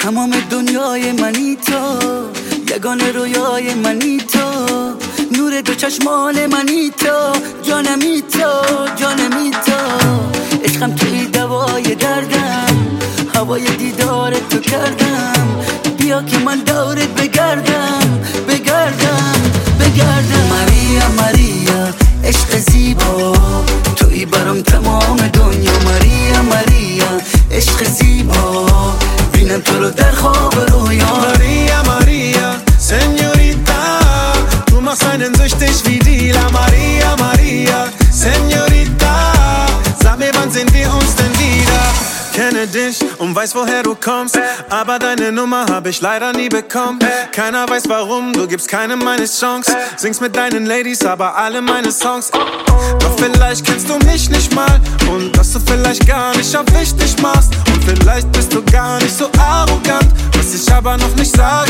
تمام دنیای منی تو، یگانه رویای منی تو، نور دو چشمان منی تو، جانمی تو، جانمی تو. عشقم توی دوای دردم، هوای دیدار تو کردم. بیا که من دورت بگردم، بگردم، بگردم. ماریا ماریا عشق زیبا، توی برام تمام دنیا. ماریا ماریا عشق زیبا، بینم تو رو در خواب رویا. Maria, Maria, Señorita, du machst einen süchtig wie Dealer. Maria, Maria, Señorita, sag mir, wann sehen wir uns denn wieder? Kenne dich und weiß, woher du kommst, aber deine Nummer hab ich leider nie bekommen. Keiner weiß warum, du gibst keinem meine Chance. Singst mit deinen Ladies, aber alle meine Songs. Doch vielleicht kennst du mich nicht mal und dass du vielleicht gar nicht auf wichtig machst. Und vielleicht bist du gar nicht so arrogant, was ich aber noch nicht sage.